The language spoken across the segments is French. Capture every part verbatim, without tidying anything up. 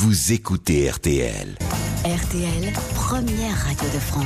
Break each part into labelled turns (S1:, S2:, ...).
S1: vous écoutez R T L.
S2: R T L, première radio de France.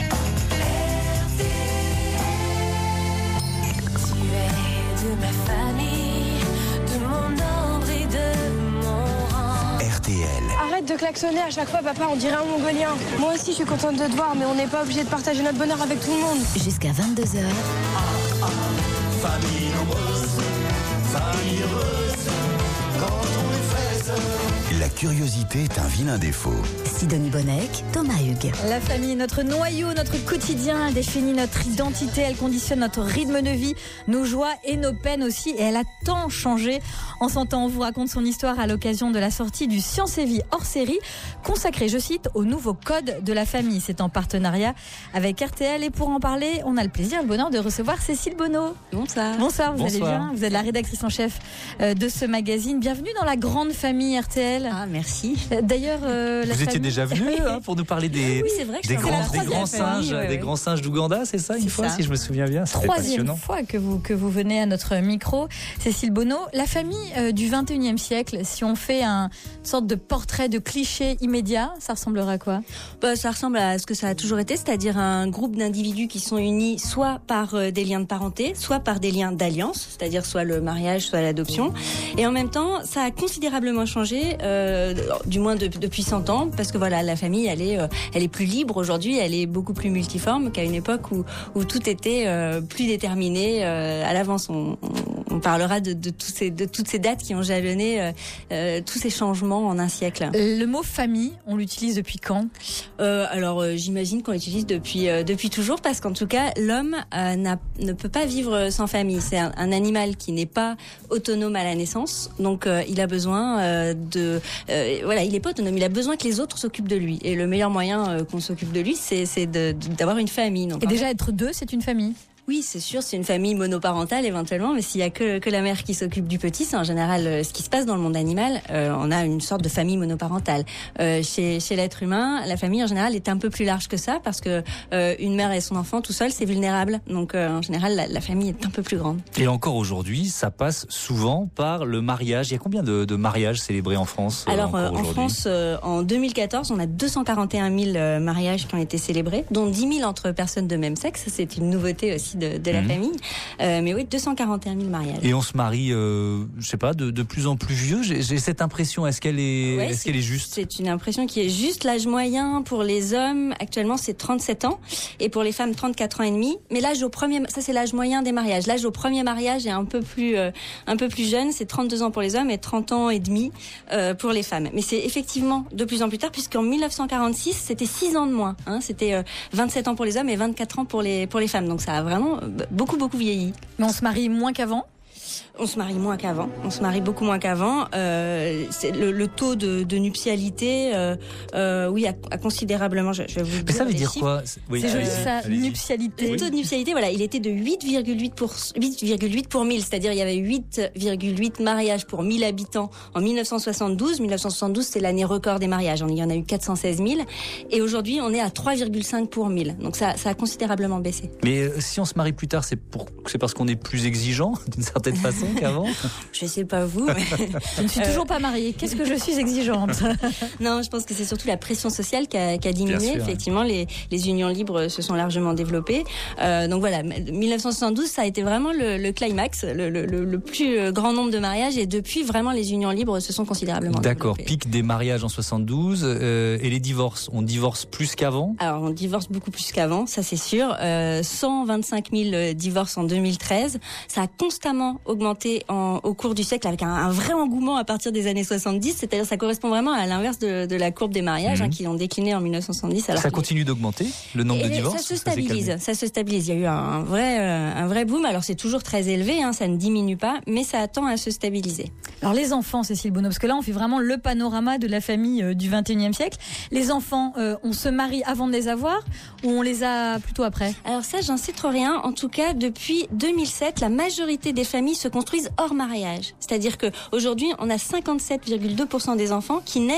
S3: Tu es de ma famille, de mon ombre et de mon rang.
S1: R T L.
S4: Arrête de klaxonner à chaque fois, papa, on dirait un Mongolien. Moi aussi, je suis contente de te voir, mais on n'est pas obligé de partager notre bonheur avec tout le monde.
S2: Jusqu'à vingt-deux heures.
S5: Ah, ah, famille nombreuse, famille heureuse, quand on est fraise.
S1: La curiosité est un vilain défaut.
S2: Sidonie Bonnec, Thomas Hugues.
S6: La famille, notre noyau, notre quotidien, elle définit notre identité, elle conditionne notre rythme de vie, nos joies et nos peines aussi. Et elle a tant changé. En son temps, on vous raconte son histoire à l'occasion de la sortie du Science et Vie hors série, consacré, je cite, au nouveau code de la famille. C'est en partenariat avec R T L. Et pour en parler, on a le plaisir et le bonheur de recevoir Cécile Bonneau.
S7: Bonsoir.
S6: Bonsoir, vous
S7: Bonsoir.
S6: allez bien? Vous êtes la rédactrice en chef de ce magazine. Bienvenue dans la grande famille R T L.
S7: Ah, merci.
S6: D'ailleurs, euh, la
S8: vous étiez
S6: famille...
S8: déjà venu hein, pour nous parler des,
S7: oui, c'est vrai que
S8: des,
S7: je
S8: grands,
S7: la
S8: des grands singes,
S7: famille, ouais,
S8: des
S7: ouais.
S8: grands singes d'Ouganda, c'est ça, une
S7: C'est
S8: fois,
S7: ça.
S8: si je me souviens bien. C'était
S6: Troisième
S8: passionnant.
S6: fois que vous, que vous venez à notre micro, Cécile Bonneau. La famille euh, du vingt et unième siècle, si on fait un, une sorte de portrait de cliché immédiat, ça ressemblera à quoi?
S7: Bah, ça ressemble à ce que ça a toujours été, c'est-à-dire un groupe d'individus qui sont unis soit par euh, des liens de parenté, soit par des liens d'alliance, c'est-à-dire soit le mariage, soit l'adoption. Et en même temps, ça a considérablement changé, euh, du moins de, depuis cent ans, parce que voilà, la famille, elle est, euh, elle est plus libre aujourd'hui, elle est beaucoup plus multiforme qu'à une époque où, où tout était euh, plus déterminé euh, à l'avance. On, on, on parlera de, de, tous ces, de toutes ces dates qui ont jalonné euh, euh, tous ces changements en un siècle.
S6: Le mot famille, on l'utilise depuis quand?
S7: euh, Alors, euh, j'imagine qu'on l'utilise depuis euh, depuis toujours, parce qu'en tout cas, l'homme euh, n'a, ne peut pas vivre sans famille. C'est un, un animal qui n'est pas autonome à la naissance, donc euh, il a besoin euh, de euh, voilà, il est pas autonome. Il a besoin que les autres s'occupent de lui. Et le meilleur moyen euh, qu'on s'occupe de lui, c'est, c'est de, de, d'avoir une famille. Donc,
S6: Et déjà, être deux, c'est une famille?
S7: Oui, c'est sûr, c'est une famille monoparentale éventuellement, mais s'il y a que, que la mère qui s'occupe du petit, c'est en général euh, ce qui se passe dans le monde animal. Euh, on a une sorte de famille monoparentale. Euh, chez, chez l'être humain, la famille en général est un peu plus large que ça, parce que euh, une mère et son enfant tout seul, c'est vulnérable. Donc euh, en général, la, la famille est un peu plus grande.
S8: Et encore aujourd'hui, ça passe souvent par le mariage. Il y a combien de, de mariages célébrés en France euh,
S7: Alors euh, en
S8: aujourd'hui
S7: France, euh, en deux mille quatorze, on a deux cent quarante et un mille euh, mariages qui ont été célébrés, dont dix mille entre personnes de même sexe. C'est une nouveauté aussi de, de la
S8: Mmh.
S7: famille. Euh, mais oui, deux cent quarante et un mille mariages.
S8: Et on se marie, euh, je sais pas, de, de plus en plus vieux. J'ai, j'ai cette impression. Est-ce qu'elle est,
S7: Ouais,
S8: est-ce qu'elle est juste?
S7: C'est une impression qui est juste. L'âge moyen pour les hommes actuellement, c'est trente-sept ans, et pour les femmes, trente-quatre ans et demi. Mais l'âge au premier, ça c'est l'âge moyen des mariages. L'âge au premier mariage est un peu plus, euh, un peu plus jeune. C'est trente-deux ans pour les hommes et trente ans et demi euh, pour les femmes. Mais c'est effectivement de plus en plus tard, puisqu'en mille neuf cent quarante-six, c'était six ans de moins. Hein, c'était euh, vingt-sept ans pour les hommes et vingt-quatre ans pour les pour les femmes. Donc ça a vraiment beaucoup beaucoup vieilli.
S6: Mais on se marie moins qu'avant?
S7: On se marie moins qu'avant. On se marie beaucoup moins qu'avant. Euh, c'est le, le taux de, de nuptialité, euh, euh, oui, a, a considérablement. Je, je vais vous
S8: Mais
S7: dire
S8: ça veut
S7: les
S8: dire
S7: chiffres.
S8: quoi? Oui,
S6: C'est
S8: allez-y,
S6: juste ça,
S8: allez-y.
S6: nuptialité.
S7: Le taux de nuptialité, voilà, il était de huit virgule huit pour huit virgule huit pour mille, c'est-à-dire il y avait huit virgule huit mariages pour mille habitants en mille neuf cent soixante-douze. mille neuf cent soixante-douze, c'est l'année record des mariages. Il y en a eu quatre cent seize mille, et aujourd'hui on est à trois virgule cinq pour mille. Donc ça, ça a considérablement baissé.
S8: Mais euh, si on se marie plus tard, c'est pour, c'est parce qu'on est plus exigeant d'une certaine façon qu'avant.
S7: Je sais pas vous, mais
S6: Je ne suis toujours pas mariée. Qu'est-ce que je suis exigeante?
S7: non, je pense que c'est surtout la pression sociale qui a, qui a
S8: Bien
S7: diminué.
S8: sûr.
S7: Effectivement, les, les unions libres se sont largement développées. Euh, donc voilà, mille neuf cent soixante-douze, ça a été vraiment le, le climax, le, le, le plus grand nombre de mariages, et depuis, vraiment, les unions libres se sont considérablement
S8: D'accord,
S7: développées.
S8: pic des mariages en soixante-douze, euh, et les divorces, on divorce plus qu'avant?
S7: Alors, on divorce beaucoup plus qu'avant, ça c'est sûr. Euh, cent vingt-cinq mille divorces en deux mille treize. Ça a constamment augmenté en, au cours du siècle, avec un, un vrai engouement à partir des années soixante-dix. C'est-à-dire, ça correspond vraiment à l'inverse de, de la courbe des mariages,
S8: Mmh.
S7: hein, qui ont décliné en mille neuf cent soixante-dix. Alors
S8: Ça
S7: que
S8: continue d'augmenter, le nombre
S7: Et
S8: de divorces?
S7: ça se
S8: s'est calmé
S7: stabilise, ça se stabilise. Il y a eu un vrai, euh, un vrai boom. Alors c'est toujours très élevé, hein, ça ne diminue pas, mais ça tend à se stabiliser.
S6: Alors les enfants, Cécile Bonneau, parce que là on fait vraiment le panorama de la famille euh, du vingt et unième siècle. Les enfants, euh, on se marie avant de les avoir ou on les a plutôt après?
S7: Alors ça, j'en sais trop rien. En tout cas, depuis deux mille sept, la majorité des familles se construisent hors mariage. C'est-à-dire que aujourd'hui, on a cinquante-sept virgule deux pour cent des enfants qui naissent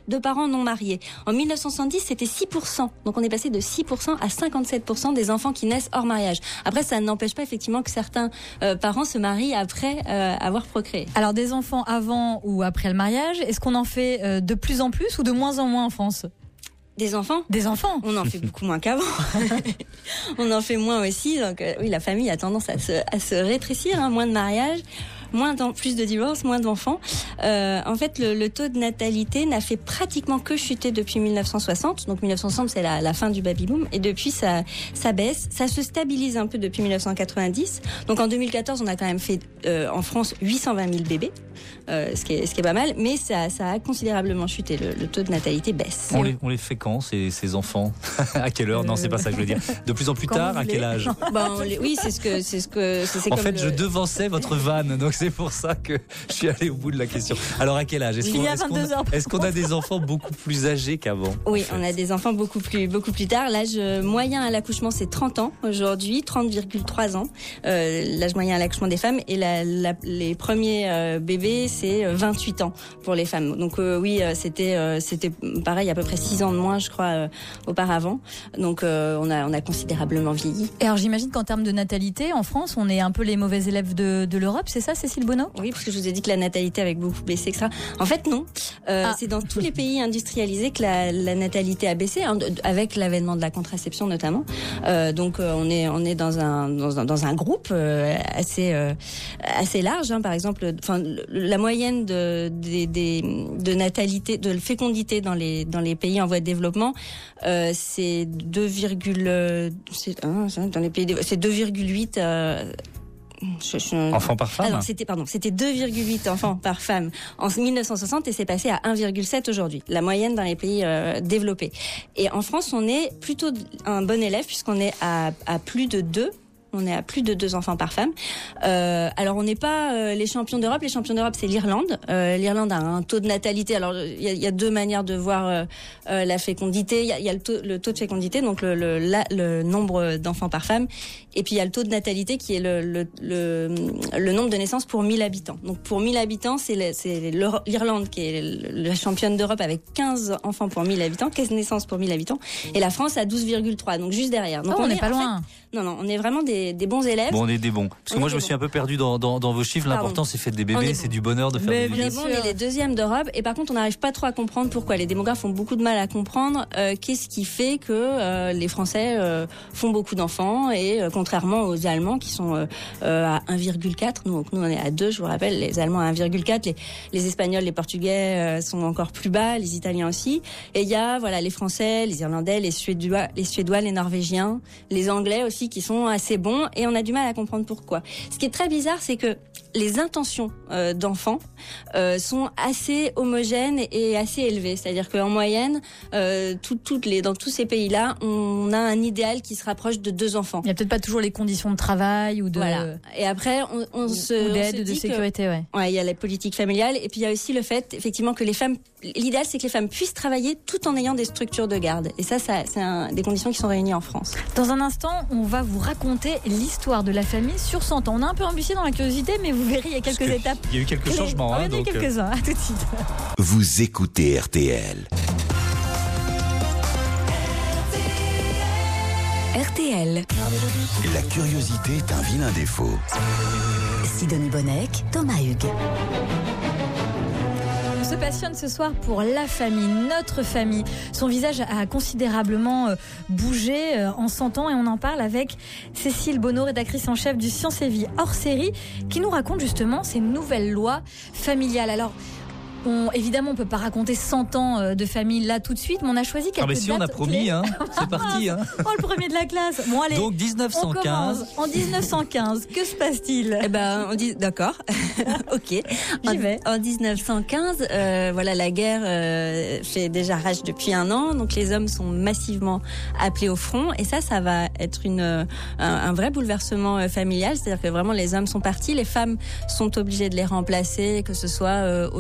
S7: de parents non mariés. En mille neuf cent soixante-dix, c'était six pour cent. Donc on est passé de six pour cent à cinquante-sept pour cent des enfants qui naissent hors mariage. Après, ça n'empêche pas effectivement que certains euh, parents se marient après euh, avoir procréé.
S6: Alors des enfants avant ou après le mariage, est-ce qu'on en fait euh, de plus en plus ou de moins en moins en France ?
S7: Des enfants ?
S6: Des enfants.
S7: On en fait beaucoup moins qu'avant. On en fait moins aussi. Donc euh, oui, la famille a tendance à se, à se rétrécir, hein, moins de mariages. Moins d'en, plus de divorces, moins d'enfants. Euh, en fait, le, le taux de natalité n'a fait pratiquement que chuter depuis mille neuf cent soixante. Donc mille neuf cent soixante, c'est la, la fin du baby-boom. Et depuis, ça, ça baisse. Ça se stabilise un peu depuis mille neuf cent quatre-vingt-dix. Donc en deux mille quatorze, on a quand même fait euh, en France huit cent vingt mille bébés, euh, ce, qui est, ce qui est pas mal. Mais ça, ça a considérablement chuté. Le, le taux de natalité baisse.
S8: On les, on les fait quand, ces, ces enfants ? À quelle heure ? Non, c'est pas ça que je veux dire. De plus en plus tard, à quel âge ?
S7: Ben, on les, oui, c'est ce que... C'est ce que c'est, c'est
S8: en
S7: comme
S8: fait,
S7: le...
S8: je devançais votre vanne, donc c'est pour ça que je suis allé au bout de la question. Alors, à quel âge ? Est-ce qu'on, est-ce qu'on, est-ce qu'on a des enfants beaucoup plus âgés qu'avant ?
S7: Oui, on a des enfants beaucoup plus, beaucoup plus tard. L'âge moyen à l'accouchement, c'est trente ans aujourd'hui, trente virgule trois ans, euh, l'âge moyen à l'accouchement des femmes. Et la, la, les premiers euh, bébés, c'est vingt-huit ans pour les femmes. Donc euh, oui, c'était, euh, c'était pareil, à peu près six ans de moins, je crois, euh, auparavant. Donc euh, on a, on a considérablement vieilli.
S6: Et alors j'imagine qu'en termes de natalité, en France, on est un peu les mauvais élèves de, de l'Europe, c'est ça, Cécile Bonneau ?
S7: Oui, parce que je vous ai dit que la natalité avait beaucoup baissé, et cetera. En fait, non. Euh, ah. C'est dans tous les pays industrialisés que la, la natalité a baissé, hein, avec l'avènement de la contraception notamment. Euh, donc, euh, on est on est dans un dans un, dans un groupe euh, assez euh, assez large. Hein, par exemple, enfin la moyenne de des, des de natalité, de fécondité dans les dans les pays en voie de développement, euh, c'est deux virgule c'est hein, dans les pays c'est deux virgule huit. Euh, Je, je...
S8: Enfants par femme.
S7: Alors, c'était pardon, c'était deux virgule huit enfants par femme en mille neuf cent soixante et c'est passé à un virgule sept aujourd'hui, la moyenne dans les pays euh, développés. Et en France, on est plutôt un bon élève puisqu'on est à, à plus de deux. On est à plus de deux enfants par femme. Euh, alors on n'est pas euh, les champions d'Europe. Les champions d'Europe, c'est l'Irlande. Euh, L'Irlande a un taux de natalité. Alors il y a, y a deux manières de voir euh, euh, la fécondité. Il y a, y a le, taux, le taux de fécondité, donc le, le, la, le nombre d'enfants par femme, et puis il y a le taux de natalité qui est le, le, le, le nombre de naissances pour mille habitants. Donc pour mille habitants, c'est, le, c'est l'Irlande qui est la championne d'Europe avec quinze enfants pour mille habitants, quinze naissances pour mille habitants, et la France a douze virgule trois, donc juste derrière. Donc
S6: oh, on n'est
S7: est
S6: pas loin.
S7: Fait, non non, on est vraiment des Des, des bons élèves.
S8: Bon, on est des bons. Parce que
S7: on
S8: moi, je me
S7: bons.
S8: suis un peu perdu dans, dans, dans vos chiffres. L'important, Pardon. c'est faire des bébés, c'est du bonheur de faire
S6: Mais
S8: des
S6: bien
S8: bébés.
S7: Bon, on est les deuxièmes d'Europe. Et par contre, on n'arrive pas trop à comprendre pourquoi. Les démographes ont beaucoup de mal à comprendre euh, qu'est-ce qui fait que euh, les Français euh, font beaucoup d'enfants et euh, contrairement aux Allemands qui sont euh, euh, à un virgule quatre. Nous, donc, nous, on est à deux, je vous rappelle. Les Allemands à un virgule quatre. Les, les Espagnols, les Portugais euh, sont encore plus bas. Les Italiens aussi. Et il y a voilà les Français, les Irlandais, les Suédois, les Suédois, les Norvégiens, les Anglais aussi qui sont assez bons. Et on a du mal à comprendre pourquoi. Ce qui est très bizarre, c'est que les intentions euh, d'enfants euh, sont assez homogènes et assez élevées. C'est-à-dire qu'en moyenne, euh, tout, toutes les, dans tous ces pays-là, on a un idéal qui se rapproche de deux enfants.
S6: Il n'y a peut-être pas toujours les conditions de travail ou de...
S7: Voilà. Et après, on, on se...
S6: Ou d'aide,
S7: on se
S6: de
S7: dit
S6: sécurité,
S7: que,
S6: ouais.
S7: Ouais, il y a la politique familiale et puis il y a aussi le fait, effectivement, que les femmes... L'idéal, c'est que les femmes puissent travailler tout en ayant des structures de garde. Et ça, ça c'est un, des conditions qui sont réunies en France.
S6: Dans un instant, on va vous raconter l'histoire de la famille sur cent ans. On a un peu embûché dans la curiosité, mais vous verrez, il y a quelques étapes.
S8: Il y a eu quelques changements.
S6: Hein, il y en a eu
S8: donc
S6: quelques-uns. À tout de suite.
S1: Vous écoutez R T L.
S2: R T L.
S1: La curiosité est un vilain défaut.
S2: Sidonie Bonnec, Thomas Hugues.
S6: On se passionne ce soir pour la famille, notre famille. Son visage a considérablement bougé en cent ans et on en parle avec Cécile Bonneau, rédactrice en chef du Science et Vie hors série, qui nous raconte justement ces nouvelles lois familiales. Alors, on, évidemment, on ne peut pas raconter cent ans de famille là tout de suite, mais on a choisi quelques dates.
S8: Ah mais si, on a promis, hein. C'est parti. Hein.
S6: Oh, le premier de la classe. Bon, allez.
S8: Donc dix-neuf cent quinze.
S6: En dix-neuf cent quinze, que se passe-t-il ?
S7: Eh ben, on dit d'accord. Ok.
S6: J'y vais.
S7: En, en dix-neuf cent quinze, euh, voilà, la guerre euh, fait déjà rage depuis un an, donc les hommes sont massivement appelés au front, et ça, ça va être une un, un vrai bouleversement familial, c'est-à-dire que vraiment les hommes sont partis, les femmes sont obligées de les remplacer, que ce soit euh, au champ,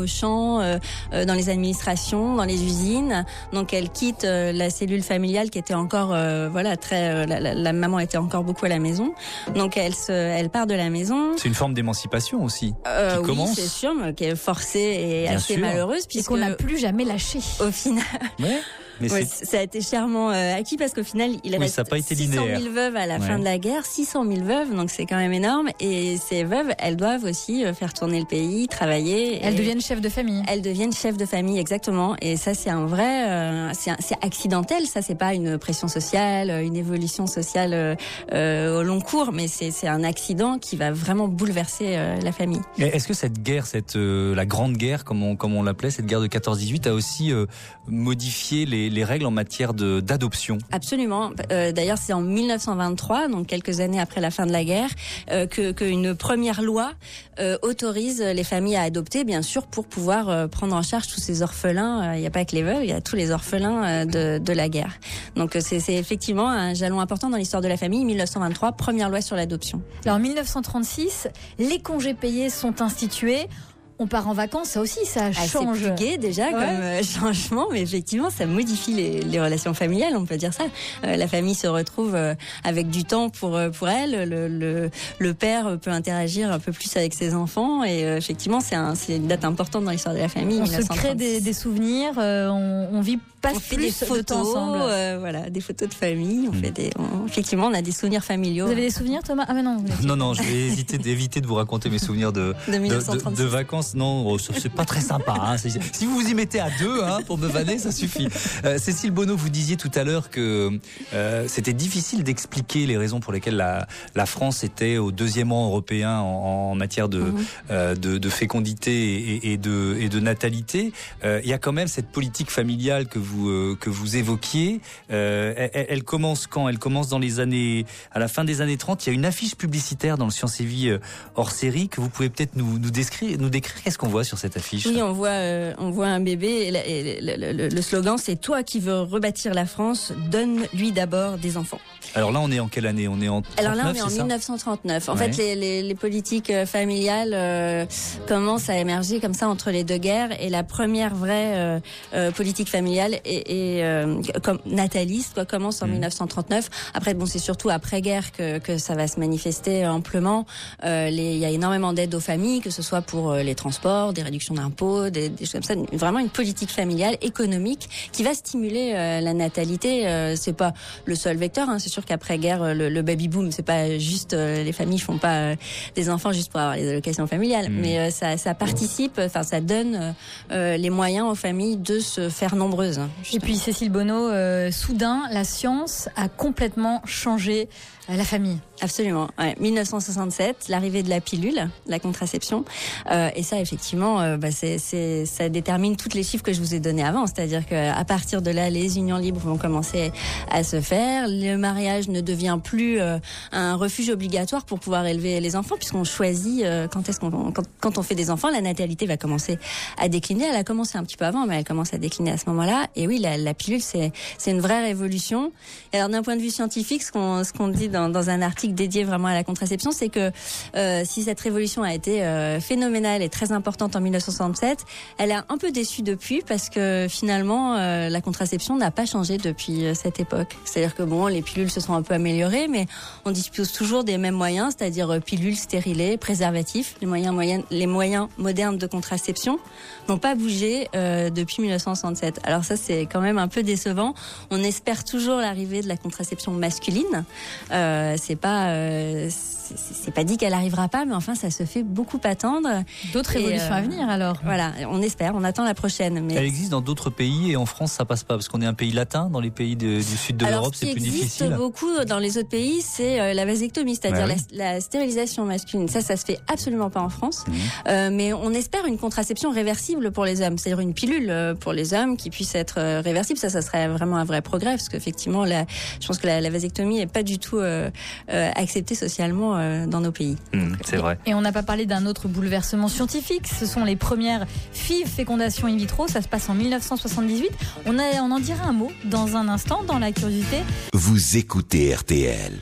S7: temps euh, euh, dans les administrations, dans les usines. Donc elle quitte euh, la cellule familiale qui était encore, euh, voilà, très. Euh, la, la, la maman était encore beaucoup à la maison. Donc elle se, elle part de la maison.
S8: C'est une forme d'émancipation aussi.
S7: Euh,
S8: qui
S7: oui,
S8: commence.
S7: c'est sûr, mais qui est forcée et
S8: Bien
S7: assez
S8: sûr.
S7: malheureuse,
S6: Et qu'on
S7: puisque
S6: n'a plus jamais lâché.
S7: au final.
S8: Ouais. Mais
S7: Ouais,
S8: c'est...
S7: ça a été chèrement euh, acquis parce qu'au final, il
S8: Oui,
S7: reste
S8: ça a pas été
S7: six cent
S8: linéaire.
S7: mille veuves à la
S8: Ouais.
S7: fin de la guerre, six cent mille veuves, donc c'est quand même énorme. Et ces veuves, elles doivent aussi euh, faire tourner le pays, travailler.
S6: Elles
S7: et
S6: deviennent chefs de famille.
S7: Elles deviennent chefs de famille, exactement. Et ça, c'est un vrai, euh, c'est, un- c'est accidentel. Ça, c'est pas une pression sociale, une évolution sociale euh, euh, au long cours, mais c'est, c'est un accident qui va vraiment bouleverser euh, la famille.
S8: Et est-ce que cette guerre, cette euh, la grande guerre, comme on comme on l'appelait, cette guerre de quatorze dix-huit, a aussi euh, modifié les, les règles en matière de d'adoption?
S7: Absolument. Euh, d'ailleurs, c'est en mille neuf cent vingt-trois, donc quelques années après la fin de la guerre, euh, que qu'une première loi euh, autorise les familles à adopter, bien sûr, pour pouvoir euh, prendre en charge tous ces orphelins. Il n'y a pas que les veuves, il y a tous les orphelins euh, de, de la guerre. Donc c'est, c'est effectivement un jalon important dans l'histoire de la famille. mille neuf cent vingt-trois, première loi sur l'adoption.
S6: Alors en mille neuf cent trente-six, les congés payés sont institués. On part en vacances, ça aussi, ça change.
S7: C'est plus gai déjà
S6: Ouais.
S7: comme euh, changement, mais effectivement, ça modifie les, les relations familiales, on peut dire ça. Euh, la famille se retrouve euh, avec du temps pour euh, pour elle. Le, le le père peut interagir un peu plus avec ses enfants, et euh, effectivement, c'est un c'est une date importante dans l'histoire de la famille.
S6: On se crée des, des souvenirs, euh, on, on vit passe
S7: on fait
S6: plus
S7: des
S6: de
S7: photos,
S6: temps ensemble.
S7: euh, voilà, des photos de famille. On fait des, on- effectivement, on a des souvenirs familiaux.
S6: Vous avez des souvenirs, Thomas? Ah mais non. vous
S8: Non, non, je vais éviter d'éviter de vous raconter mes souvenirs de,
S7: De mille neuf cent trente-six.
S8: de, de vacances. Non, oh, c'est pas très sympa. Hein. C'est- Si vous vous y mettez à deux hein, pour me vanner, ça suffit. Euh, Cécile Bonneau, vous disiez tout à l'heure que euh, c'était difficile d'expliquer les raisons pour lesquelles la, la France était au deuxième rang européen en, en matière de,
S7: Mhm.
S8: euh, de, de fécondité et, et, de, et de natalité. Euh, il y a quand même cette politique familiale que vous, euh, que vous évoquiez. Euh, elle, elle commence quand? Elle commence dans les années, à la fin des années trente. Il y a une affiche publicitaire dans le Science et Vie euh, hors série que vous pouvez peut-être nous, nous décrire. Nous décrire. Qu'est-ce qu'on voit sur cette affiche?
S7: Oui, on voit, euh, on voit un bébé et, la- et le, le- le slogan c'est « Toi qui veux rebâtir la France, donne-lui d'abord des enfants ».
S8: Alors là, on est en quelle année? On est en trente-neuf,
S7: Alors là, on est en
S8: c'est ça
S7: mille neuf cent trente-neuf. En
S8: Ouais.
S7: fait, les, les, les politiques euh, familiales euh, commencent à émerger comme ça entre les deux guerres, et la première vraie euh, euh, politique familiale est, est, euh, comme nataliste quoi, commence en
S8: Mmh.
S7: mille neuf cent trente-neuf. Après, bon, c'est surtout après-guerre que, que ça va se manifester amplement. Euh, les- Il y a énormément d'aides aux familles, que ce soit pour euh, les transports, des réductions d'impôts, des, des choses comme ça. Vraiment une politique familiale, économique, qui va stimuler euh, la natalité. Euh, c'est pas le seul vecteur. Hein. C'est sûr qu'après-guerre, le, le baby-boom, c'est pas juste euh, les familles font pas euh, des enfants juste pour avoir les allocations familiales,
S8: Mmh.
S7: mais euh, ça, ça participe, enfin ça donne euh, les moyens aux familles de se faire nombreuses. hein,
S6: Et puis Cécile Bonneau, euh, soudain, la science a complètement changé euh, la famille.
S7: Absolument. Ouais. mille neuf cent soixante-sept, l'arrivée de la pilule, la contraception, euh, et ça effectivement, euh, bah, c'est, c'est, ça détermine toutes les chiffres que je vous ai donnés avant. C'est-à-dire qu'à partir de là, les unions libres vont commencer à se faire. Le mariage ne devient plus euh, un refuge obligatoire pour pouvoir élever les enfants, puisqu'on choisit euh, quand est-ce qu'on quand, quand on fait des enfants, la natalité va commencer à décliner. Elle a commencé un petit peu avant, mais elle commence à décliner à ce moment-là. Et oui, la, la pilule, c'est c'est une vraie révolution. Et alors d'un point de vue scientifique, ce qu'on ce qu'on dit dans, dans un article dédié vraiment à la contraception, c'est que euh, si cette révolution a été euh, phénoménale et très importante en mille neuf cent soixante-sept, elle a un peu déçu depuis, parce que finalement euh, la contraception n'a pas changé depuis euh, cette époque. C'est-à-dire que bon, les pilules se sont un peu améliorées, mais on dispose toujours des mêmes moyens, c'est-à-dire euh, pilules, stérilés, préservatifs. Les moyens moyens, les moyens modernes de contraception n'ont pas bougé euh, depuis mille neuf cent soixante-sept. Alors ça, c'est quand même un peu décevant. On espère toujours l'arrivée de la contraception masculine. Euh, c'est pas euh, c'est, c'est pas dit qu'elle arrivera pas, mais enfin ça se fait beaucoup attendre.
S6: D'autres
S7: Et,
S6: révolutions
S7: euh,
S6: à venir alors.
S7: Voilà, on espère, on attend la prochaine. Mais
S8: Elle existe dans d'autres pays et en France, ça passe pas parce qu'on est un pays latin. Dans les pays de- du sud de
S7: Alors,
S8: l'Europe, c'est plus
S7: ce qui existe
S8: difficile.
S7: beaucoup dans les autres pays, c'est euh, la vasectomie, c'est-à-dire
S8: Ouais,
S7: la, la stérilisation masculine. Ça, ça se fait absolument pas en France.
S8: Mmh.
S7: Euh, mais on espère une contraception réversible pour les hommes, c'est-à-dire une pilule euh, pour les hommes qui puisse être euh, réversible. Ça, ça serait vraiment un vrai progrès, parce qu'effectivement, la, je pense que la, la vasectomie est pas du tout euh, euh, acceptée socialement euh, dans nos pays.
S8: Mmh, c'est vrai.
S6: Et on n'a pas parlé d'un autre bouleversement scientifique. Ce sont les premières F I V, fécondation in vitro. Ça se passe en mille neuf cent soixante-dix-huit. On, a, on en dira un mot dans un instant dans la curiosité.
S1: Vous écoutez R T L.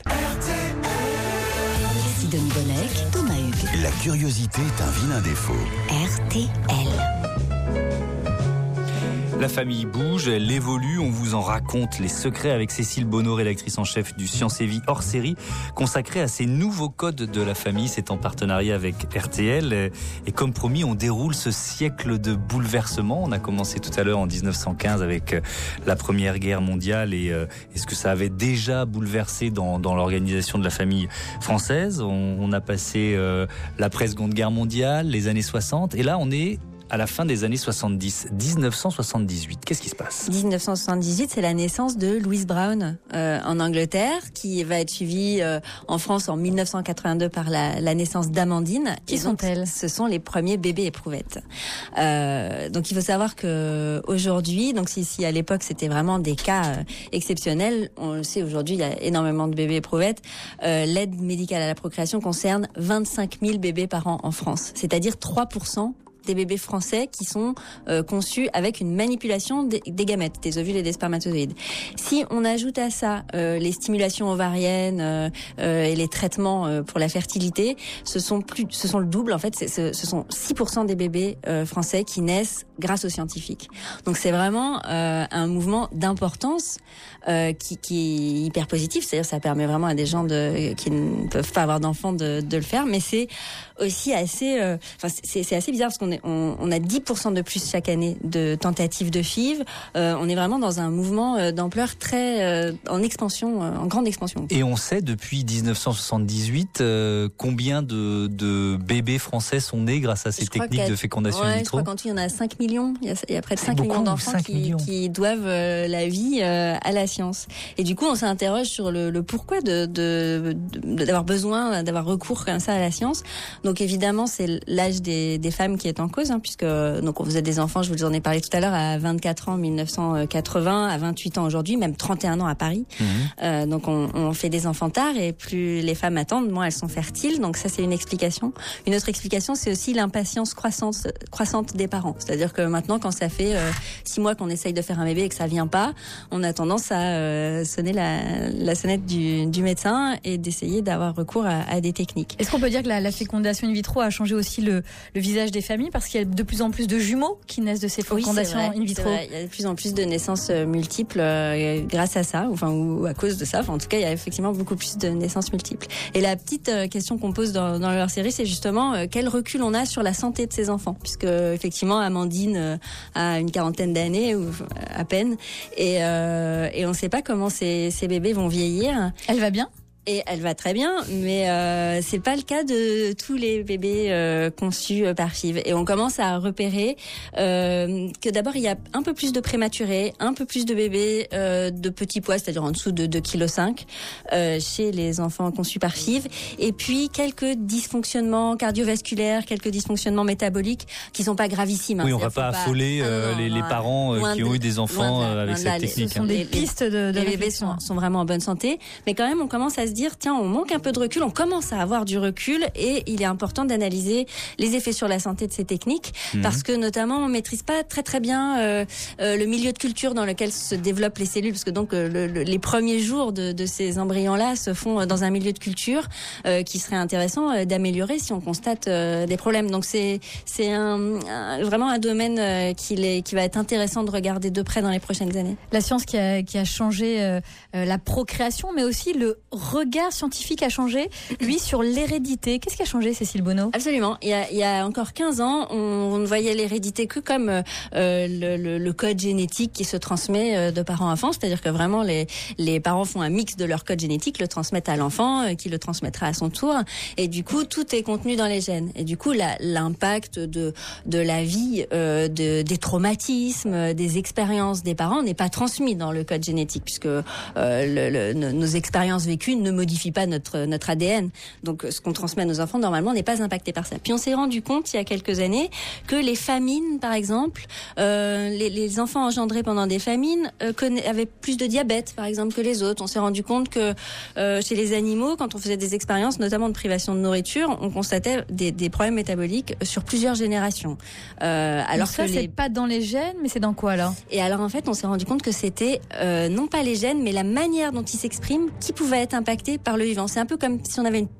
S2: Sidonie Bonnec, Thomas Hugues.
S1: La curiosité est un vilain défaut.
S2: R T L.
S8: La famille bouge, elle évolue, on vous en raconte les secrets avec Cécile Bonneau, rédactrice en chef du Science et Vie hors série, consacrée à ces nouveaux codes de la famille. C'est en partenariat avec R T L. Et comme promis, on déroule ce siècle de bouleversement. On a commencé tout à l'heure en dix-neuf cent quinze avec la Première Guerre mondiale et euh, est-ce que ça avait déjà bouleversé dans, dans l'organisation de la famille française. On, on a passé euh, l'après-seconde guerre mondiale, les années soixante, et là on est à la fin des années soixante-dix, dix-neuf cent soixante-dix-huit. Qu'est-ce qui se passe ?
S7: dix-neuf cent soixante-dix-huit, c'est la naissance de Louise Brown euh, en Angleterre, qui va être suivie euh, en France en mille neuf cent quatre-vingt-deux par la, la naissance d'Amandine.
S6: Qui
S7: Et donc,
S6: sont-elles ?
S7: Ce sont les premiers bébés éprouvettes. Euh, donc il faut savoir que aujourd'hui, donc si, si à l'époque c'était vraiment des cas euh, exceptionnels, on le sait aujourd'hui, il y a énormément de bébés éprouvettes. Euh, l'aide médicale à la procréation concerne vingt-cinq mille bébés par an en France, c'est-à-dire trois pour cent des bébés français qui sont euh, conçus avec une manipulation des, des gamètes, des ovules et des spermatozoïdes. Si on ajoute à ça euh, les stimulations ovariennes euh, euh, et les traitements euh, pour la fertilité, ce sont plus, ce sont le double en fait. C'est, ce, ce sont six pour cent des bébés euh, français qui naissent grâce aux scientifiques. Donc c'est vraiment euh, un mouvement d'importance euh, qui, qui est hyper positif. C'est-à-dire ça permet vraiment à des gens de, qui ne peuvent pas avoir d'enfants de, de le faire, mais c'est aussi assez, euh, enfin c'est, c'est assez bizarre parce qu'on est, on, on a dix pour cent de plus chaque année de tentatives de F I V. Euh, on est vraiment dans un mouvement euh, d'ampleur très euh, en expansion, euh, en grande expansion.
S8: Et on sait depuis dix-neuf cent soixante-dix-huit euh, combien de, de bébés français sont nés grâce à ces
S7: Je crois
S8: techniques
S7: qu'à-
S8: de fécondation
S7: ouais,
S8: in
S7: je
S8: vitro.
S7: crois qu'en tout, il y en a cinq millions. Il y a, il y a près de
S8: C'est
S7: cinq
S8: beaucoup,
S7: millions d'enfants
S8: cinq
S7: qui,
S8: millions.
S7: qui doivent euh, la vie euh, à la science. Et du coup, on s'interroge sur le, le pourquoi de, de, de, d'avoir besoin, d'avoir recours comme ça à la science. Donc évidemment, c'est l'âge des, des femmes qui est en cause, hein, puisque donc on faisait des enfants, je vous en ai parlé tout à l'heure, à vingt-quatre ans en mille neuf cent quatre-vingts, à vingt-huit ans aujourd'hui, même trente et un ans à Paris.
S8: Mmh.
S7: Euh, donc on, on fait des enfants tard et plus les femmes attendent, moins elles sont fertiles. Donc ça, c'est une explication. Une autre explication, c'est aussi l'impatience croissante, croissante des parents. C'est-à-dire que maintenant, quand ça fait euh, six mois qu'on essaye de faire un bébé et que ça vient pas, on a tendance à euh, sonner la, la sonnette du, du médecin et d'essayer d'avoir recours à, à des techniques.
S6: Est-ce qu'on peut dire que la, la fécondation in vitro a changé aussi le, le visage des familles parce qu'il y a de plus en plus de jumeaux qui naissent de ces
S7: Oui, c'est
S6: fécondations
S7: vrai,
S6: in
S7: c'est
S6: vitro?
S7: vrai. Il y a de plus en plus de naissances euh, multiples euh, grâce à ça, enfin ou à cause de ça. Enfin, en tout cas, il y a effectivement beaucoup plus de naissances multiples. Et la petite euh, question qu'on pose dans, dans leur série, c'est justement euh, quel recul on a sur la santé de ces enfants, puisque effectivement Amandine euh, a une quarantaine d'années ou euh, à peine, et, euh, et on ne sait pas comment ces, ces bébés vont vieillir.
S6: Elle va bien?
S7: Et elle va très bien, mais euh, c'est pas le cas de tous les bébés euh, conçus euh, par F I V. Et on commence à repérer euh, que d'abord il y a un peu plus de prématurés, un peu plus de bébés euh, de petits poids, c'est-à-dire en dessous de deux virgule cinq kilos euh, chez les enfants conçus par F I V. Et puis quelques dysfonctionnements cardiovasculaires, quelques dysfonctionnements métaboliques qui sont pas gravissimes.
S8: Oui,
S7: hein.
S8: on va
S7: C'est-à-dire,
S8: pas
S7: faut
S8: affoler
S7: Ah, non,
S8: euh,
S7: non,
S8: les,
S7: non,
S8: les
S7: non,
S8: parents euh,
S7: loin
S8: qui
S7: de-
S8: ont eu des
S7: loin
S8: enfants
S7: de là,
S8: euh, avec
S7: loin de là.
S8: cette
S7: Les-
S8: technique.
S6: Ce sont
S8: hein.
S6: des
S7: Les-
S6: pistes de, de
S7: les bébés
S6: réflexion.
S7: sont, sont vraiment en bonne santé, mais quand même on commence à se dire tiens, on manque un peu de recul, on commence à avoir du recul et il est important d'analyser les effets sur la santé de ces techniques
S8: Mhm.
S7: parce que notamment on maîtrise pas très très bien euh, euh, le milieu de culture dans lequel se développent les cellules, parce que donc euh, le, le, les premiers jours de, de ces embryons là se font dans un milieu de culture euh, qui serait intéressant euh, d'améliorer si on constate euh, des problèmes. Donc c'est c'est un, un, vraiment un domaine euh, qui, est, qui va être intéressant de regarder de près dans les prochaines années.
S6: La science qui a, qui a changé euh, euh, la procréation, mais aussi le regard scientifique a changé, lui, sur l'hérédité. Qu'est-ce qui a changé, Cécile Bonneau?
S7: Absolument. Il y a, il y a encore quinze ans, on, on ne voyait l'hérédité que comme euh, le, le, le code génétique qui se transmet euh, de parents à enfants. C'est-à-dire que vraiment, les, les parents font un mix de leur code génétique, le transmettent à l'enfant, euh, qui le transmettra à son tour. Et du coup, tout est contenu dans les gènes. Et du coup, la, l'impact de, de la vie, euh, de, des traumatismes, euh, des expériences des parents n'est pas transmis dans le code génétique, puisque euh, le, le, nos, nos expériences vécues ne modifient pas notre, notre A D N. Donc, ce qu'on transmet à nos enfants, normalement, n'est pas impacté par ça. Puis, on s'est rendu compte, il y a quelques années, que les famines, par exemple, euh, les, les enfants engendrés pendant des famines euh, conna- avaient plus de diabète, par exemple, que les autres. On s'est rendu compte que euh, chez les animaux, quand on faisait des expériences, notamment de privation de nourriture, on constatait des, des problèmes métaboliques sur plusieurs générations. Euh, alors
S6: Donc ça,
S7: que
S6: c'est
S7: les...
S6: pas dans les gènes, mais c'est dans quoi, alors?
S7: Et alors, en fait, on s'est rendu compte que c'était euh, non pas les gènes, mais la manière dont ils s'expriment qui pouvait être impactée par le vivant. C'est un peu comme si on avait une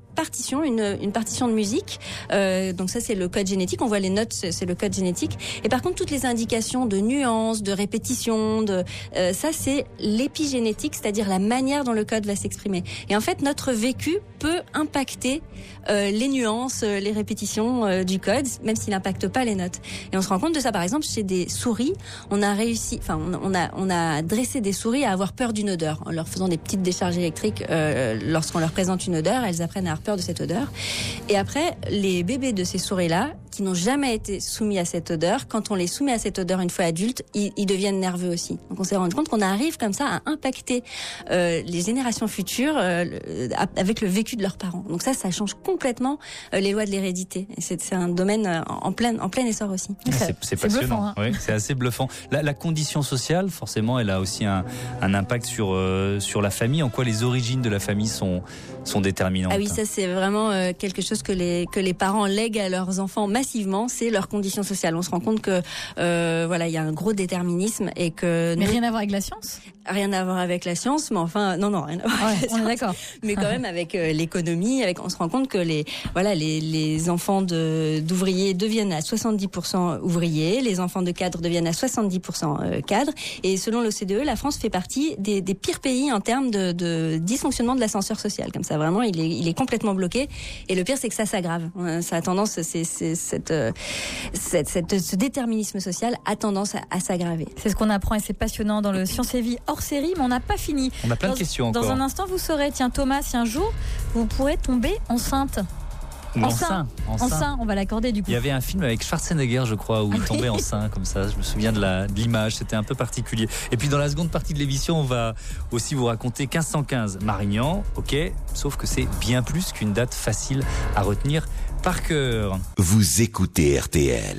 S7: partition, une, une partition de musique. Euh, donc ça, c'est le code génétique. On voit les notes, c'est, c'est le code génétique. Et par contre, toutes les indications de nuances, de répétition, de euh, ça, c'est l'épigénétique, c'est-à-dire la manière dont le code va s'exprimer. Et en fait, notre vécu peut impacter euh, les nuances, euh, les répétitions euh, du code, même s'il n'impacte pas les notes. Et on se rend compte de ça, par exemple, chez des souris. On a réussi, enfin, on, on a, on a dressé des souris à avoir peur d'une odeur en leur faisant des petites décharges électriques. Euh, lorsqu'on leur présente une odeur, elles apprennent à avoir peur de cette odeur. Et après, les bébés de ces souris-là, qui n'ont jamais été soumis à cette odeur, quand on les soumet à cette odeur une fois adultes, ils, ils deviennent nerveux aussi. Donc on s'est rendu compte qu'on arrive comme ça à impacter euh, les générations futures euh, avec le vécu de leurs parents. Donc ça, ça change complètement euh, les lois de l'hérédité. Et c'est, c'est un domaine euh, en plein, en plein essor aussi.
S8: C'est, c'est, c'est passionnant. Bluffant, hein. Oui, c'est assez bluffant. La, la condition sociale, forcément, elle a aussi un, un impact sur euh, sur la famille. En quoi les origines de la famille sont sont déterminantes.
S7: Ah oui, ça c'est vraiment euh, quelque chose que les que les parents lèguent à leurs enfants massivement, c'est leur condition sociale. On se rend compte que euh, voilà, il y a un gros déterminisme et que
S6: mais
S7: nous,
S6: rien à voir avec la science.
S7: Rien à voir avec la science, mais enfin non non rien à voir.
S6: Ouais,
S7: avec la
S6: on est
S7: science,
S6: d'accord.
S7: Mais quand même avec euh, l'économie, avec on se rend compte que les voilà les les enfants de d'ouvriers deviennent à soixante-dix pour cent ouvriers, les enfants de cadres deviennent à soixante-dix pour cent cadres, et selon l'O C D E, la France fait partie des, des pires pays en termes de, de dysfonctionnement de l'ascenseur social. Comme ça, vraiment, il est il est complètement bloqué. Et le pire, c'est que ça s'aggrave. Ça a tendance, c'est, c'est cette, cette, cette ce déterminisme social a tendance à, à s'aggraver.
S6: C'est ce qu'on apprend et c'est passionnant dans le Science et Vie hors série, mais on n'a pas fini.
S8: On a plein
S6: dans,
S8: de questions encore.
S6: Dans un instant, vous saurez, tiens Thomas, si un jour vous pourrez tomber enceinte.
S8: Ou
S6: en sein, en sein, on va l'accorder du coup.
S8: Il y avait un film avec Schwarzenegger, je crois, où il tombait en sein comme ça. Je me souviens de, la, de l'image, c'était un peu particulier. Et puis dans la seconde partie de l'émission, on va aussi vous raconter quinze cent quinze Marignan, ok, sauf que c'est bien plus qu'une date facile à retenir par cœur.
S1: Vous écoutez R T L.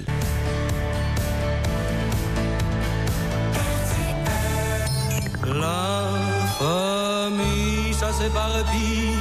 S5: La famille, ça s'éparpille.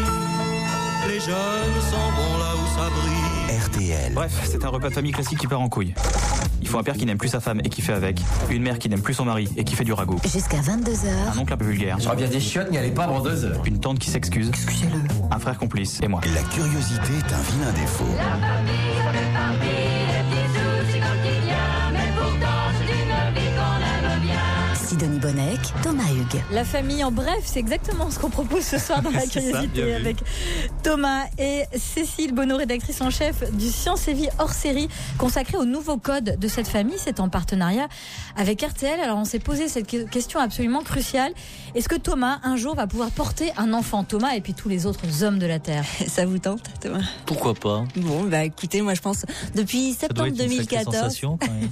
S5: Les jeunes s'en vont là où ça brille.
S1: R T L.
S9: Bref, c'est un repas de famille classique qui part en couille. Il faut un père qui n'aime plus sa femme et qui fait avec. Une mère qui n'aime plus son mari et qui fait du ragot.
S2: Jusqu'à vingt-deux heures.
S9: Un oncle un peu vulgaire.
S10: J'aurais bien des chiottes, n'y allez pas avant deux heures.
S9: Une tante qui s'excuse.
S2: Excusez-le.
S9: Un frère complice. Et moi.
S1: La curiosité est un vilain défaut.
S3: La famille, ça fait partie des petits soucis quotidiens, mais pourtant c'est une vie qu'on aime bien.
S2: Sidonie Bonnec, Thomas Hugues.
S6: La famille en bref, c'est exactement ce qu'on propose ce soir dans la curiosité
S8: ça,
S6: avec Thomas et Cécile Bonneau, rédactrice en chef du Science et Vie hors série consacré au nouveau code de cette famille. C'est en partenariat avec R T L. Alors on s'est posé cette question absolument cruciale. Est-ce que Thomas un jour va pouvoir porter un enfant, Thomas et puis tous les autres hommes de la Terre?
S7: Ça vous tente, Thomas?
S8: Pourquoi pas?
S7: Bon, bah écoutez, moi je pense depuis septembre deux mille quatorze.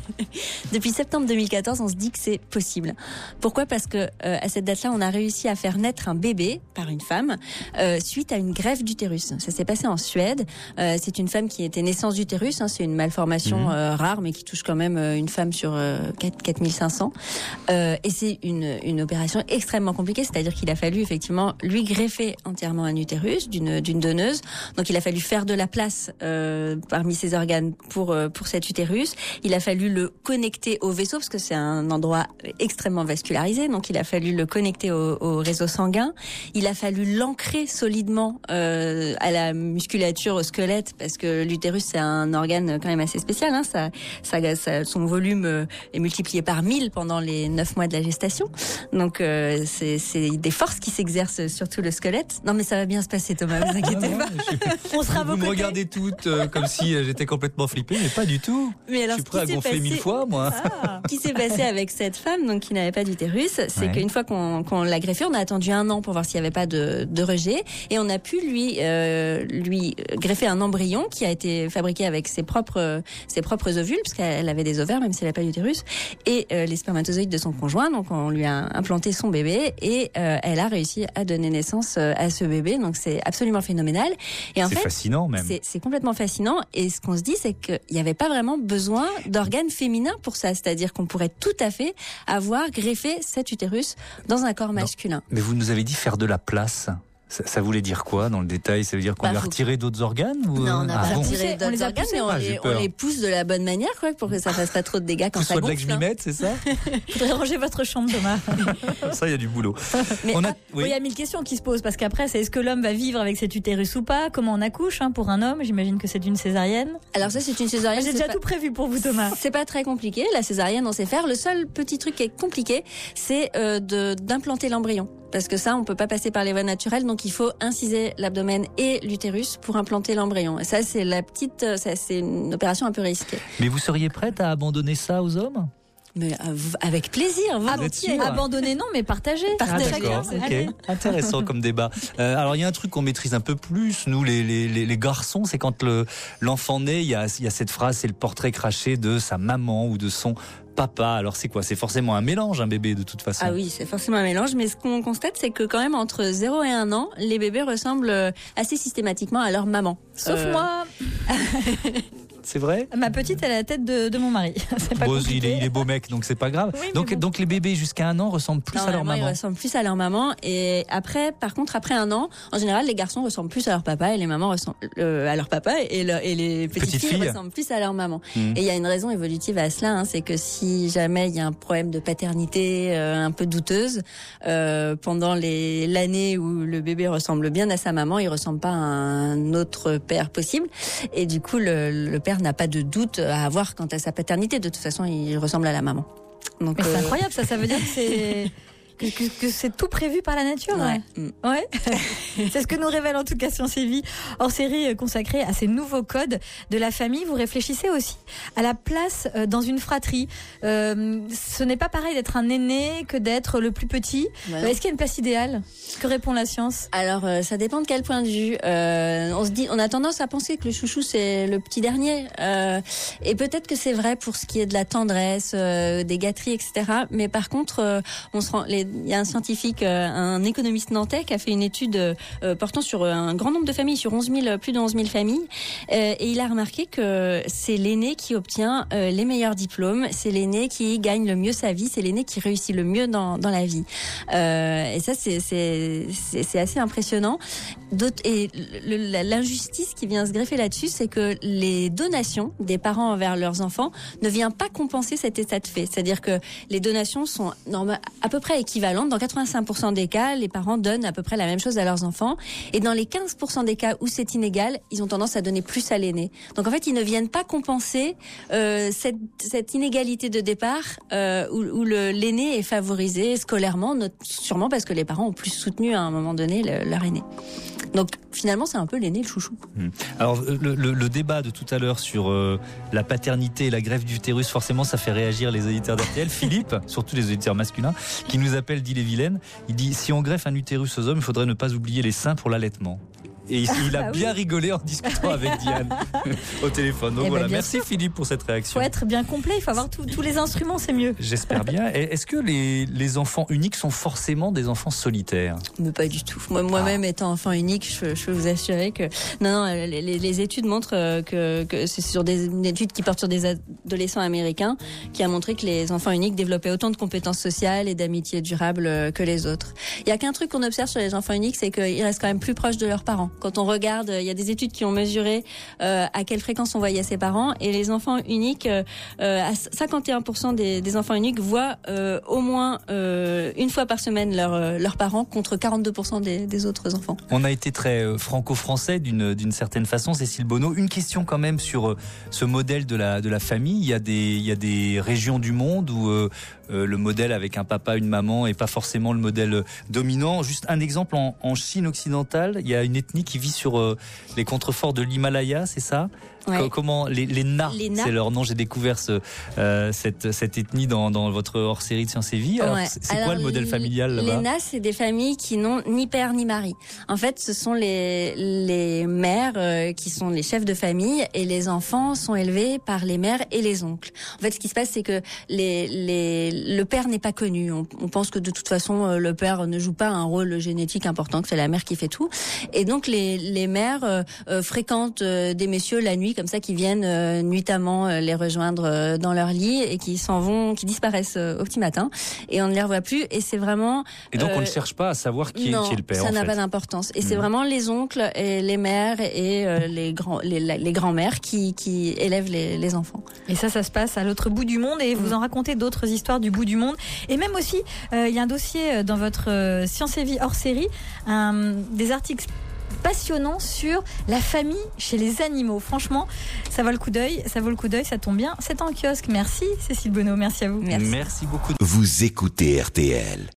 S7: Depuis septembre deux mille quatorze, on se dit que c'est possible. Pourquoi? Parce que euh, à cette date-là, on a réussi à faire naître un bébé par une femme euh, suite à une greffe d'utérus. Ça s'est passé en Suède. Euh, c'est une femme qui était naissance d'utérus. Hein, c'est une malformation mmh. euh, rare, mais qui touche quand même euh, une femme sur euh, quatre mille cinq cents. Euh, et c'est une, une opération extrêmement compliquée. C'est-à-dire qu'il a fallu effectivement lui greffer entièrement un utérus d'une, d'une donneuse. Donc il a fallu faire de la place euh, parmi ses organes pour euh, pour cet utérus. Il a fallu le connecter au vaisseau parce que c'est un endroit extrêmement vascularisé, donc il a fallu le connecter au, au réseau sanguin. Il a fallu l'ancrer solidement euh, à la musculature, au squelette, parce que l'utérus c'est un organe quand même assez spécial. Hein, ça, ça, ça, son volume euh, est multiplié par mille pendant les neuf mois de la gestation. Donc euh, c'est, c'est des forces qui s'exercent sur tout le squelette. Non mais ça va bien se passer, Thomas, vous inquiétez
S8: non,
S7: pas.
S8: Non, je...
S6: On sera à vos
S8: Vous me
S6: côtés.
S8: regardez toutes euh, comme si euh, j'étais complètement flippé, mais pas du tout.
S7: Mais alors,
S8: je suis prêt à gonfler
S7: passé...
S8: mille fois, moi.
S7: Ah. Ce qui s'est passé avec cette femme, donc qui n'avait pas d'utérus, c'est
S8: ouais.
S7: qu'une fois qu'on, qu'on l'a greffé, on a attendu un an pour voir s'il n'y avait pas de, de rejet, et on a pu lui euh, lui greffer un embryon qui a été fabriqué avec ses propres ses propres ovules, parce qu'elle avait des ovaires même si elle n'a pas d'utérus, et euh, les spermatozoïdes de son conjoint. Donc on lui a implanté son bébé et euh, elle a réussi à donner naissance à ce bébé. Donc c'est absolument phénoménal. Et en
S8: c'est
S7: fait,
S8: fascinant même.
S7: C'est, c'est complètement fascinant. Et ce qu'on se dit, c'est qu'il n'y avait pas vraiment besoin d'organes féminins pour ça. C'est-à-dire qu'on pourrait tout à fait avoir greffé cet utérus dans un corps masculin.
S8: Non. Mais vous nous avez dit faire de la place. Ça, ça voulait dire quoi dans le détail? Ça veut dire qu'on
S7: Bah,
S8: lui a
S7: faut-
S8: retiré d'autres organes ou...
S7: Non, on n'a
S8: Ah,
S7: pas
S8: bon.
S7: retiré
S6: On les
S7: d'autres
S6: a
S7: organes,
S6: poussés.
S7: mais on,
S8: Ah, j'ai
S7: les,
S8: peur.
S7: on les pousse de la bonne manière, quoi, pour que ça fasse pas trop de dégâts quand
S8: Que ce
S7: ça
S8: soit de la
S7: gonfle. hein.
S8: glimette, c'est ça?
S6: Faudrait ranger votre chambre, Thomas.
S8: Ça, il y a du boulot.
S7: Mais
S8: On a...
S6: Ah, oui, il y a mille questions qui se posent parce qu'après, c'est est-ce que l'homme va vivre avec cet utérus ou pas? Comment on accouche hein, pour un homme? J'imagine que c'est une césarienne.
S7: Alors ça, c'est une césarienne.
S6: J'ai
S7: c'est
S6: déjà
S7: pas-
S6: tout prévu pour vous, Thomas.
S7: C'est pas très compliqué, la césarienne on sait faire. Le seul petit truc qui est compliqué, c'est euh, de d'implanter l'embryon. Parce que ça, on peut pas passer par les voies naturelles, donc il faut inciser l'abdomen et l'utérus pour implanter l'embryon. Et ça, c'est la petite, ça, c'est une opération un peu risquée.
S8: Mais vous seriez prête à abandonner ça aux hommes?
S7: Mais euh, avec plaisir, volontiers.
S8: sûr.
S6: Abandonner, non, mais partager.
S7: Partager.
S8: Ah, d'accord,
S6: Chacun,
S8: ok.
S6: allez.
S8: Intéressant comme débat. Euh, alors il y a un truc qu'on maîtrise un peu plus, nous les, les, les, les garçons, c'est quand le, l'enfant naît, il y a, il y a cette phrase, c'est le portrait craché de sa maman ou de son papa. Alors c'est quoi? C'est forcément un mélange, un bébé de toute façon.
S7: Ah oui, c'est forcément un mélange, mais ce qu'on constate, c'est que quand même entre zéro et un an, les bébés ressemblent assez systématiquement à leur maman.
S6: Sauf
S7: Euh,
S6: moi.
S8: C'est vrai?
S6: Ma petite, elle a la tête de, de mon mari. C'est pas
S8: Bon,
S6: compliqué.
S8: il, est, il est beau mec, donc c'est pas grave.
S6: Oui, mais
S8: donc,
S6: bon.
S8: donc les bébés jusqu'à un an ressemblent plus à leur
S7: Normalement,
S8: maman.
S7: ils ressemblent plus à leur maman. Et après, par contre, après un an, en général, les garçons ressemblent plus à leur papa et les mamans ressemblent euh, à leur papa et, le- et les petites,
S8: Petites
S7: filles,
S8: filles.
S7: ressemblent plus à leur maman.
S8: Mmh.
S7: Et il y a une raison évolutive à cela, hein, c'est que si jamais il y a un problème de paternité euh, un peu douteuse, euh, pendant les l'année où le bébé ressemble bien à sa maman, il ressemble pas à un autre père possible. Et du coup, le, le père n'a pas de doute à avoir quant à sa paternité. De toute façon, il ressemble à la maman. Donc,
S6: Mais c'est
S7: euh,
S6: incroyable, ça. Ça veut dire que c'est que, que- que c'est tout prévu par la nature.
S7: Ouais.
S6: Ouais. Ouais. C'est ce que nous révèle en tout cas Science et Vie, hors série consacrée à ces nouveaux codes de la famille. Vous réfléchissez aussi à la place euh, dans une fratrie. Euh, ce n'est pas pareil d'être un aîné que d'être le plus petit.
S7: Bah
S6: Euh,
S7: non.
S6: Est-ce qu'il y a une place idéale? Que répond la science?
S7: Alors, euh, ça dépend de quel point de vue. Euh, on se dit, on a tendance à penser que le chouchou c'est le petit dernier, euh, et peut-être que c'est vrai pour ce qui est de la tendresse, euh, des gâteries, et cetera. Mais par contre, euh, on se rend, les- il y a un scientifique, euh, un économiste nantais qui a fait une étude euh, portant sur un grand nombre de familles, sur onze mille, plus de onze mille familles, euh, et il a remarqué que c'est l'aîné qui obtient euh, les meilleurs diplômes, c'est l'aîné qui gagne le mieux sa vie, c'est l'aîné qui réussit le mieux dans, dans la vie. Euh, et ça, c'est, c'est, c'est, c'est assez impressionnant. D'autres, et le- le- l'injustice qui vient se greffer là-dessus, c'est que les donations des parents envers leurs enfants ne viennent pas compenser cet état de fait. C'est-à-dire que les donations sont norma- à peu près équivalentes. Dans quatre-vingt-cinq pour cent des cas, les parents donnent à peu près la même chose à leurs enfants. Et dans les quinze pour cent des cas où c'est inégal, ils ont tendance à donner plus à l'aîné. Donc en fait, ils ne viennent pas compenser euh, cette, cette inégalité de départ euh, où, où le, l'aîné est favorisé scolairement, not- sûrement parce que les parents ont plus soutenu à un moment donné le- leur aîné. Donc finalement, c'est un peu l'aîné, le chouchou.
S8: Hmm. Alors le, le, le débat de tout à l'heure sur euh, la paternité et la greffe d'utérus, forcément ça fait réagir les auditeurs d'R T L. Philippe, surtout les auditeurs masculins, qui nous appelle d'Ille-et-Vilaine, il dit si on greffe un utérus aux hommes, il faudrait ne pas oublier les seins pour l'allaitement. Et il, il a
S6: bah oui.
S8: bien rigolé en discutant avec Diane au téléphone. Donc
S6: Eh ben,
S8: voilà,
S6: bien
S8: merci
S6: sûr.
S8: Philippe pour cette
S6: Il
S8: réaction.
S6: faut être bien complet, il faut avoir tout- tous les instruments, c'est mieux.
S8: J'espère bien. Et est-ce que les, les enfants uniques sont forcément des enfants solitaires?
S7: Mais pas du tout. Moi, moi-même étant enfant unique, je, je peux vous assurer que non, non. Les, les- les études montrent euh, que, que c'est sur des une étude qui porte sur des adolescents américains qui a montré que les enfants uniques développaient autant de compétences sociales et d'amitié durable euh, que les autres. Il y a qu'un truc qu'on observe sur les enfants uniques, c'est qu'ils restent quand même plus proches de leurs parents. Quand on regarde, il y a des études qui ont mesuré euh, à quelle fréquence on voyait ses parents, et les enfants uniques, euh, à cinquante et un pour cent des, des enfants uniques voient euh, au moins euh, une fois par semaine leurs leurs parents, contre quarante-deux pour cent des, des autres enfants.
S8: On a été très euh, franco-français d'une d'une certaine façon, Cécile Bonneau. Une question quand même sur euh, ce modèle de la de la famille. Il y a des il y a des régions du monde où euh, euh, le modèle avec un papa, une maman est pas forcément le modèle dominant. Juste un exemple en, en Chine occidentale, il y a une ethnie qui vit sur euh, les contreforts de l'Himalaya, c'est ça?
S7: Ouais.
S8: Co- Comment les, les Na,
S7: Les Na.
S8: c'est leur nom. J'ai découvert ce, euh, cette cette ethnie dans dans votre hors-série de Science et Vie. Alors
S7: Ouais.
S8: c'est c'est
S7: Alors,
S8: quoi le modèle familial
S7: Les
S8: là-bas?
S7: N A, c'est des familles qui n'ont ni père ni mari. En fait, ce sont les les mères euh, qui sont les chefs de famille, et les enfants sont élevés par les mères et les oncles. En fait, ce qui se passe, c'est que les les le père n'est pas connu. On, on pense que de toute façon, euh, le père ne joue pas un rôle génétique important, que c'est la mère qui fait tout. Et donc les les mères euh, euh, fréquentent euh, des messieurs la nuit comme ça qui viennent euh, nuitamment euh, les rejoindre euh, dans leur lit et qui s'en vont, qui disparaissent euh, au petit matin et on ne les revoit plus et c'est vraiment...
S8: Et donc
S7: euh,
S8: on ne cherche pas à savoir qui,
S7: non,
S8: est, qui est le père.
S7: ça
S8: en
S7: n'a
S8: fait.
S7: pas d'importance. Et
S8: Mmh.
S7: c'est vraiment les oncles et les mères et euh, les grands, les, les grands-mères qui, qui élèvent les, les enfants.
S6: Et ça, ça se passe à l'autre bout du monde et vous en racontez d'autres histoires du bout du monde. Et même aussi, euh, il y a un dossier dans votre euh, Science et Vie hors série, un, des articles passionnants sur la famille chez les animaux. Franchement, ça vaut le coup d'œil, ça vaut le coup d'œil, ça tombe bien. C'est en kiosque. Merci Cécile Bonneau, merci à vous.
S8: Merci, merci beaucoup.
S1: Vous écoutez R T L.